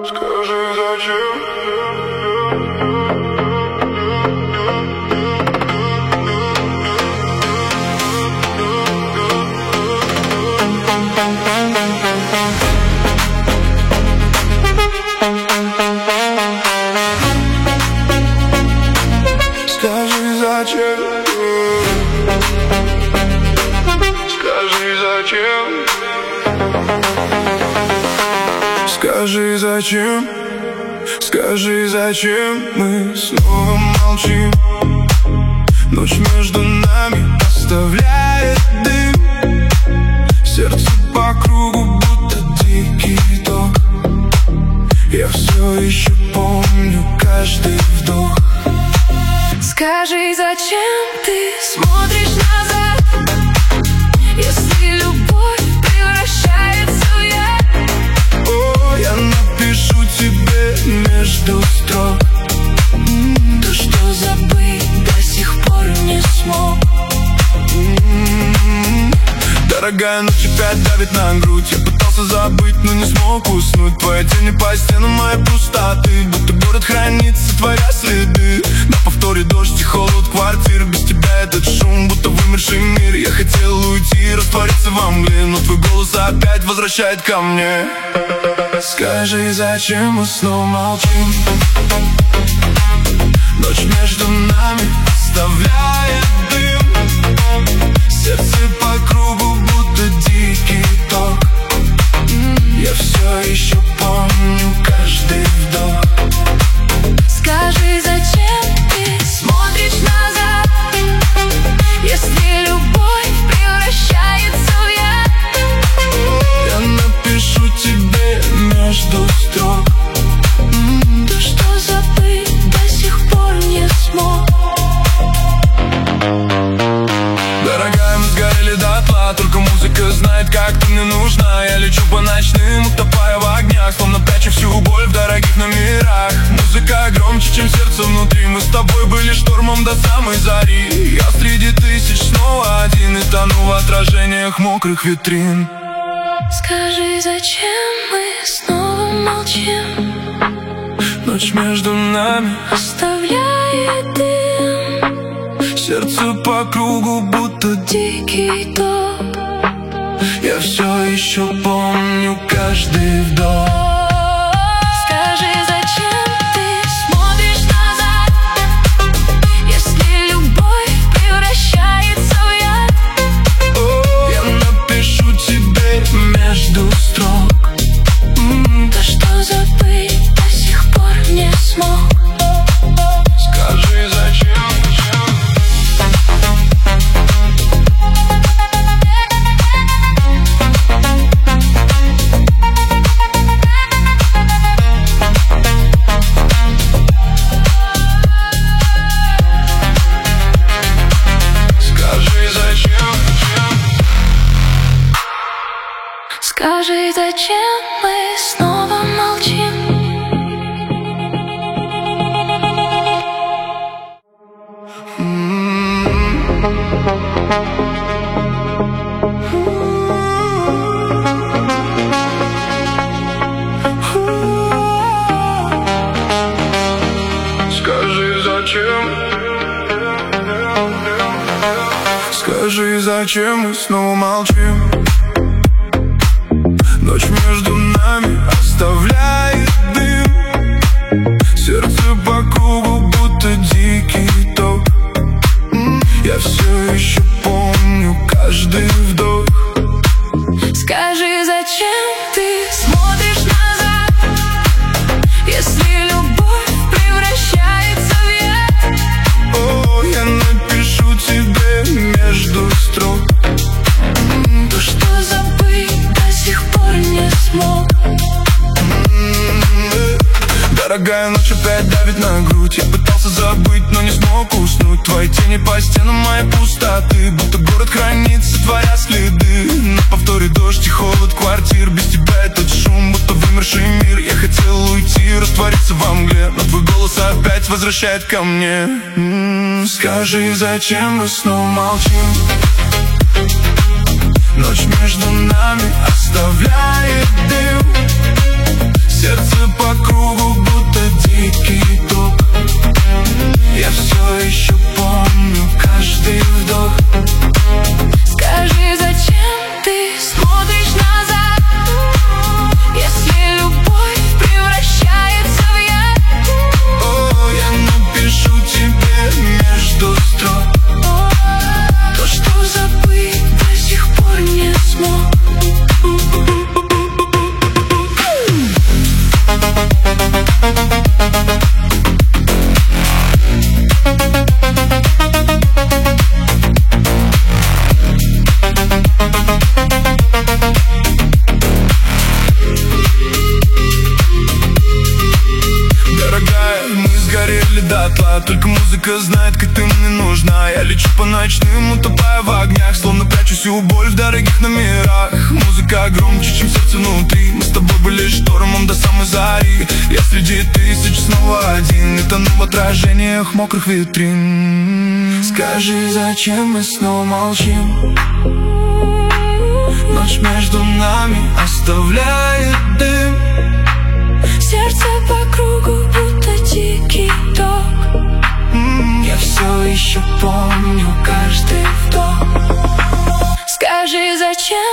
Скажи, зачем? Скажи, зачем? Скажи, зачем? Скажи, зачем? Скажи, зачем мы снова молчим? Ночь между нами оставляет дым. Сердце по кругу, будто дикий ток. Я все еще помню каждый вдох. Скажи, зачем ты смотришь назад, если любовь превращается в яд? О, я напишу тебе между строк То, что забыть до сих пор не смог. Дорогая, ночь опять давит на грудь. Я пытался забыть, но не смог уснуть. Твоя тень по стенам моей пустоты, будто город хранится, творя следы. На повторе дождь и холод квартир. Без тебя этот шум, будто вымерший мир. Я хотел уйти, раствориться во мгле, но твой голос опять возвращает ко мне. Скажи, зачем мы снова молчим? Ночь между нами оставляет дым. Сердце по кругу, будто дикий ток. Я все еще помню каждый вдох. Скажи, зачем ты смотришь назад, если любовь превращается в яд? Я напишу тебе между строк То, что забыть до сих пор не смог. Дорогая, мы сгорели дотла, только музыка знает, как ты мне нужна. Я лечу по ночным, утопая в огнях, словно прячу всю боль в дорогих номерах. Музыка громче, чем сердце внутри. Мы с тобой были штормом до самой зари. Я среди тысяч снова один и тону в отражениях мокрых витрин. Скажи, зачем мы снова молчим? Ночь между нами оставляет дым. Сердце по кругу, будто Дикий ток. я все еще помню каждый вдох. Скажи, зачем ты смотришь назад, если любовь превращается в яд? О, я напишу тебе между строк То, что забыть до сих пор не смог. Скажи, зачем? Скажи, зачем мы снова молчим? Скажи, зачем? Скажи, зачем мы снова молчим? Ночь между нами оставляет дым. Сердце по кругу, будто дикий ток. Я все еще помню каждый вдох. Скажи, зачем ты смотришь назад, если любовь превращается в яд? О, я напишу тебе между строк То, что забыть до сих пор не смог. Дорогая, ночь опять давит на грудь. Я пытался забыть, но не смог уснуть. Твои тени по стенам моей пустоты, будто город хранится, творя следы. На повторе дождь и холод квартир. Без тебя этот шум, будто вымерший мир. Я хотел уйти, раствориться во мгле, но твой голос опять возвращает ко мне. Скажи, зачем мы снова молчим? Ночь между нами оставляет дым. Сердце по дотла. Только музыка знает, как ты мне нужна. Я лечу по ночным, утопая в огнях, словно прячусь у боль в дорогих номерах. Музыка громче, чем сердце внутри. Мы с тобой были штормом до самой зари. Я среди тысяч снова один, и тону в отражениях мокрых витрин. Скажи, зачем мы снова молчим? Ночь между нами оставляет дым. Сердце по кругу, будто дикий дог. Я все еще помню каждый вдох. Скажи, зачем